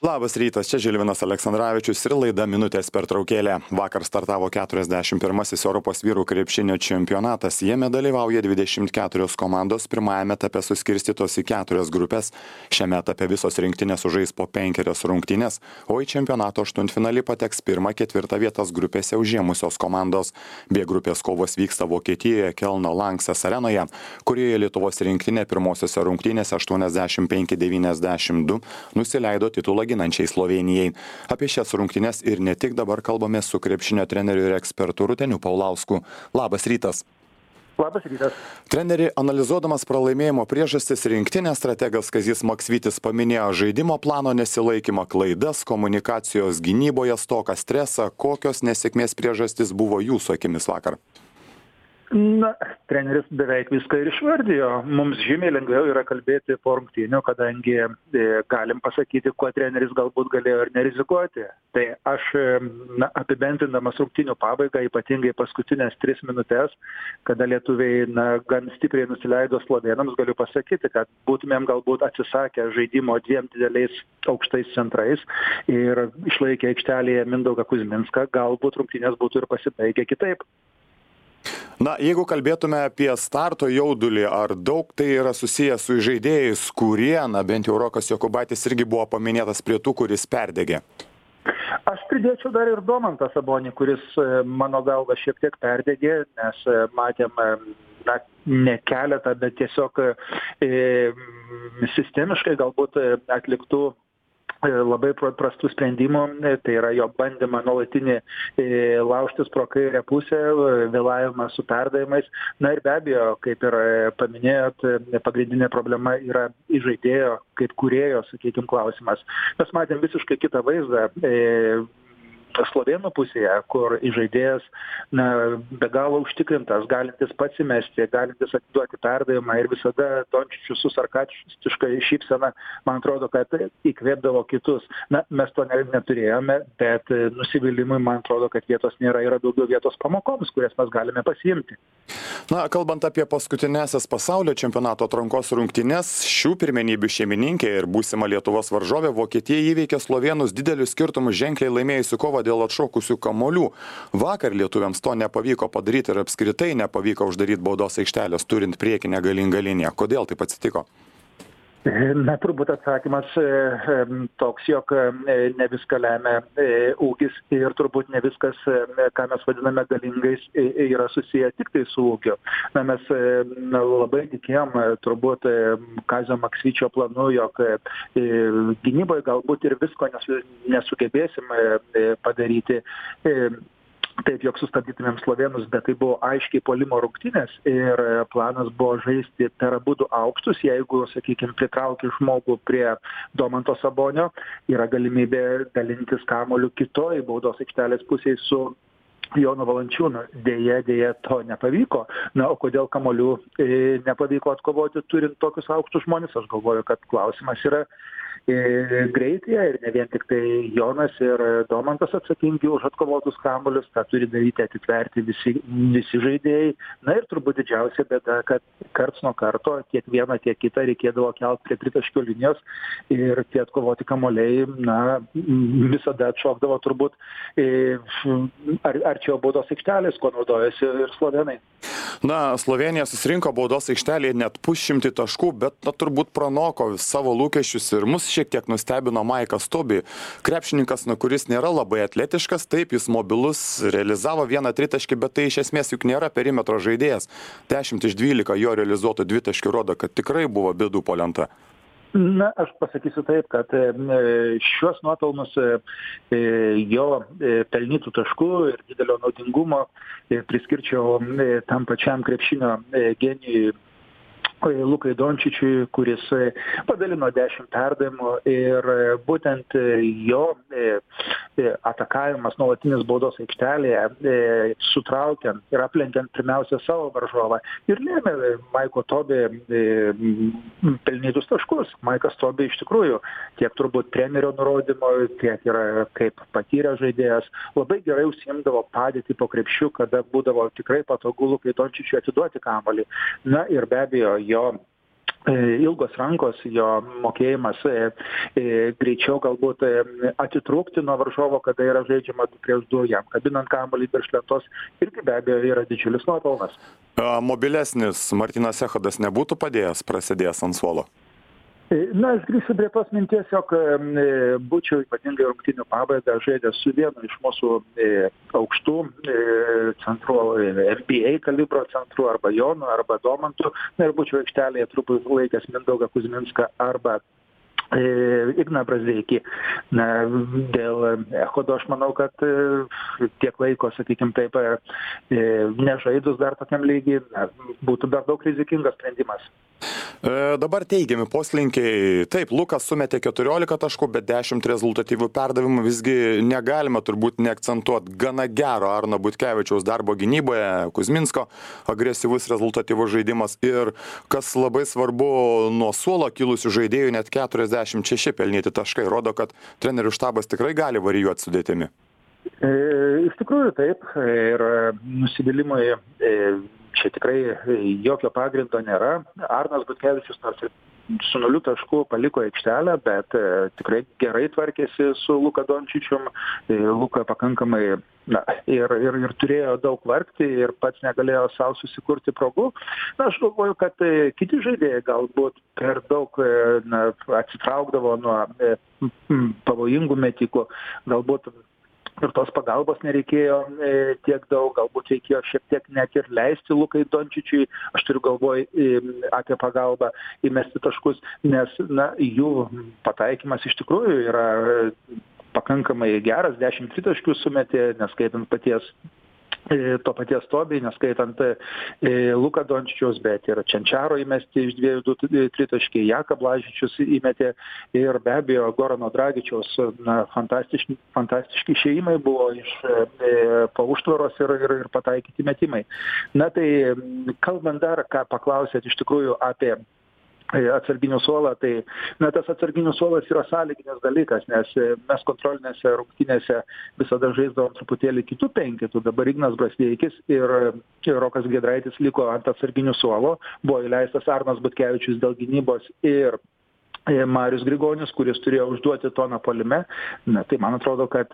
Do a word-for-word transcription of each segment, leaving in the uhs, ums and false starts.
Labas rytas, čia Žilvinas Aleksandravičius ir laida Minutės pertraukėlė. Vakar startavo keturiasdešimt pirmasis Europos vyrų krepšinio čempionatas. Jame dalyvauja dvidešimt keturios komandos, pirmajame etape suskirstytos į keturias grupės. Šiame etape visos rinktinės sužais po penkerias rungtynes, o į čempionato aštuntfinalį pateks pirmą, ketvirtą vietas grupėse užėmusios komandos. B grupės kovos vyksta Vokietijoje Kelno Lanksas arenoje, kurioje Lietuvos rinktinė pirmosiose rungtynėse aštuoniasdešimt penki devyniasdešimt du nusileido titulą ginančiai Slovėnijai. Apie šias rungtynes ir ne tik dabar kalbame su krepšinio treneriu ir ekspertu Rūteniu Paulausku. Labas rytas. Labas rytas. Treneri, analizuodamas pralaimėjimo priežastis, rinktinės strategas Kazys Maksvytis paminėjo žaidimo plano nesilaikymą, klaidas, komunikacijos gynyboje stoką, stresą. Kokios nesėkmės priežastis buvo jūsų akimis vakar? Na, treneris beveik viską ir išvardijo. Mums žymiai lengviau yra kalbėti po rungtynių, kadangi e, galim pasakyti, kuo treneris galbūt galėjo ir nerizikuoti. Tai aš, na, apibendrindamas rungtynių pabaigą, ypatingai paskutinės tris minutės, kada lietuviai, na, gan stipriai nusileido slovėnams, galiu pasakyti, kad būtumėm galbūt atsisakę žaidimo dviem dideliais aukštais centrais ir išlaikę aikštelėje Mindaugą Kuzminską, galbūt rungtynės būtų ir pasibaigę kitaip. Na, jeigu kalbėtume apie starto jaudulį, ar daug tai yra susijęs su žaidėjais, kurie, na, bent jau Rokas Jokubaitis irgi buvo paminėtas prie tų, kuris perdegė? Aš pridėčiau dar ir Domantą Sabonį, kuris mano galva šiek tiek perdegė, nes matėm, na, ne keletą, bet tiesiog e, sistemiškai galbūt atliktų labai prastų sprendimų, tai yra jo bandymą nuolatinį laužtis pro kairę pusę, vėlavimą su perdavimais. Na ir be abejo, kaip ir paminėjot, pagrindinė problema yra įžaidėjo, kaip kūrėjo, sakykime, klausimas. Mes matėm visiškai kitą vaizdą slovėnų pusėje, kur įžaidėjas, na, be galo užtikrintas, galintis pats įmesti, galintis atiduoti perdavimą ir visada Dončičius su sarkastiška šypsena, man atrodo, kad įkvėpdavo kitus. Na, mes to neturėjome, bet nusivylimui, man atrodo, kad vietos nėra, yra daugiau vietos pamokoms, kurias mes galime pasiimti. Na, kalbant apie paskutinėsias pasaulio čempionato atrankos rungtynes, šių pirmenybių šeimininkė ir būsima Lietuvos varžovė Vokietija įveikė slovėnus dideliu skirtumu, ženkliai laimėjusių kovą dėl atšokusių kamuolių. Vakar lietuviams to nepavyko padaryti ir apskritai nepavyko uždaryti baudos aikštelės, turint priekinę galingą liniją. Kodėl taip atsitiko? Na, turbūt atsakymas toks, jog ne viską lemia ūgis ir turbūt ne viskas, ką mes vadiname galingais, yra susiję tik tai su ūgiu. Na, mes na, labai tikėjom turbūt Kazio Maksvyčio planu, jog gynyboje galbūt ir visko nesugebėsim padaryti taip, jog sustabdytumėm slovėnus, bet tai buvo aiškiai puolimo rungtynės ir planas buvo žaisti per abudu aukštus. Jeigu, sakykime, pritrauki žmogų prie Domanto Sabonio, yra galimybė dalintis kamuoliu kitoj baudos aikštelės pusėje su Jonu Valančiūnu. Deja, deja, to nepavyko. Na, o kodėl kamuolių e, nepavyko atkovoti turint tokius aukštus žmonės? Aš galvoju, kad klausimas yra greityje ir ne vien tik tai Jonas ir Domantas atsakingi už atkovotus kamuolius, tą turi daryti, atitverti visi, visi žaidėjai. Na ir turbūt didžiausia bėda, kad karts nuo karto tiek vieną, tiek kitą reikėdavo kelt prie tritaškio linijos ir tie atkovoti kamuoliai, na, visada atšokdavo turbūt ar, arčiau baudos aikštelės, ko naudojasi ir slovėnai. Na, Slovėnija susirinko baudos aikštelėje net pusšimtį taškų, bet na, turbūt pranoko savo lūkesčius ir mus šiek tiek nustebino Maikas Tobi. Krepšininkas, na, kuris nėra labai atletiškas, taip, jis mobilus, realizavo vieną tritaškį, bet tai iš esmės juk nėra perimetro žaidėjas. dešimt iš dvylika jo realizuotų dvitaškių rodo, kad tikrai buvo bėdų po lenta. Na, aš pasakysiu taip, kad šiuos nuopelnus jo pelnytų taškų ir didelio naudingumo priskirčiau tam pačiam krepšinio genijui Lukai Dončičiui, kuris padalino dešimt perdavimų ir būtent jo atakavimas nuolatinis baudos aikštelėje sutraukiant ir aplenkiant pirmiausia savo varžovą ir lėmė Maiko Tobi pelnytus taškus. Maikas Tobi iš tikrųjų tiek turbūt trenerio nurodymo, tiek yra kaip patyrę žaidėjas, labai gerai užsiimdavo padėtį po krepšiu, kada būdavo tikrai patogu Lukai Dončičiui atiduoti kamuolį. Na ir be abejo jo ilgos rankos, jo mokėjimas greičiau galbūt atitrūkti nuo varžovo, kada yra žaidžiama du prieš du, jam kabinant kamuolį virš lentos, irgi be abejo yra didžiulis nuopelnas. Mobilesnis Martynas Echodas nebūtų padėjęs prasidėjęs ant suolo? Na, aš grįšiu prie tos minties, jog būčiau ypatingai rungtynių pabaigą žaidęs su vienu iš mūsų aukštų centrų, N B A kalibro centrų, arba Jonu, arba Domantu, na ir būčiau aikštelėje truputį laikęs Mindaugą Kuzminską arba Igną Brazdeikį. Na, dėl Echodo aš manau, kad tiek laiko, sakykim taip, nežaidus dar tokiam lygiai, būtų dar daug rizikingas sprendimas. E, dabar teigiami poslinkiai. Taip, Lukas sumetė keturiolika taškų, bet dešimt rezultatyvių perdavimų. Visgi negalime turbūt neakcentuoti gana gero Arno Butkevičiaus darbo gynyboje, Kuzminsko agresyvus rezultatyvus žaidimas ir, kas labai svarbu, nuo suolo kilusių žaidėjų net keturiasdešimt šeši pelnyti taškai. Rodo, kad trenerių štabas tikrai gali varijuoti sudėtimi. E, iš tikrųjų taip. Ir nusivylimui e, čia tikrai jokio pagrindo nėra. Arnas Butkevičius nors ir su nuliu taškų paliko aikštelę, bet e, tikrai gerai tvarkėsi su Luka Dončičium. E, Luka pakankamai na, ir, ir, ir turėjo daug vargti ir pats negalėjo savo susikurti progų. Na, aš galvoju, kad e, kiti žaidėjai galbūt per daug e, na, atsitraukdavo nuo e, pavojingų metikų. Galbūt ir tos pagalbos nereikėjo e, tiek daug, galbūt reikėjo šiek tiek net ir leisti Lukai Dončičiui, aš turiu galvoj e, apie pagalbą įmesti taškus, nes na, jų pataikymas iš tikrųjų yra pakankamai geras, dešimt tritaškių sumetė, neskaitant paties to paties Tobiai, neskaitant e, Luka Dončičiaus, bet ir Čenčaro įmesti iš dviejų du tritaškiai, Jaka Blažičius įmetė ir be abejo Gorano Dragičiaus na, fantastiški, fantastiški išėjimai buvo iš e, po užtvaros ir, ir, ir pataikyti metimai. Na tai kalbant dar, ką paklausėt iš tikrųjų apie atsarginių suolą, tai na, tas atsarginių suolas yra sąlyginis dalykas, nes mes kontrolinėse rungtynėse visada žaisdavom truputėlį kitų penketų, dabar Ignas Brazdeikis ir Rokas Giedraitis liko ant atsarginių suolo, buvo įleistas Arnas Butkevičius dėl gynybos ir Marius Grigonis, kuris turėjo užduoti toną puolime. Na, tai man atrodo, kad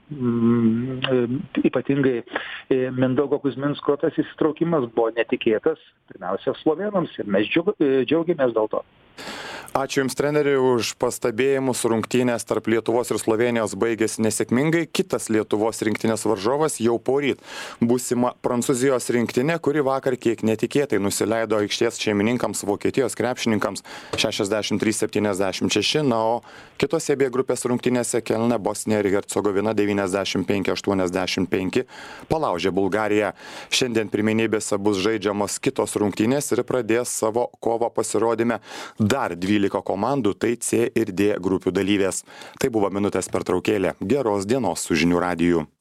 mm, ypatingai Mindaugo Kuzminsko tas įsitraukimas buvo netikėtas, pirmiausia, slovėnams ir mes džiaugiamės dėl to. Ačiū Jums, treneri, už pastabėjimus. Rungtynės tarp Lietuvos ir Slovenijos baigėsi nesėkmingai. Kitas Lietuvos rinktinės varžovas jau poryt. Būsima Prancūzijos rinktinė, kuri vakar kiek netikėtai nusileido aikštės šeimininkams Vokietijos krepšininkams šešiasdešimt trys septyniasdešimt šeši, na, o kitose B grupės rungtynėse Kelne Bosnija ir Hercegovina devyniasdešimt penki aštuoniasdešimt penki palaužė Bulgariją. Šiandien pirmenybėse bus žaidžiamos kitos rungtynės ir pradės savo kovą pasirodyme dar dvylika komandų, tai C ir D grupių dalyvės. Tai buvo minutės pertraukėlė. Geros dienos su žinių radiju.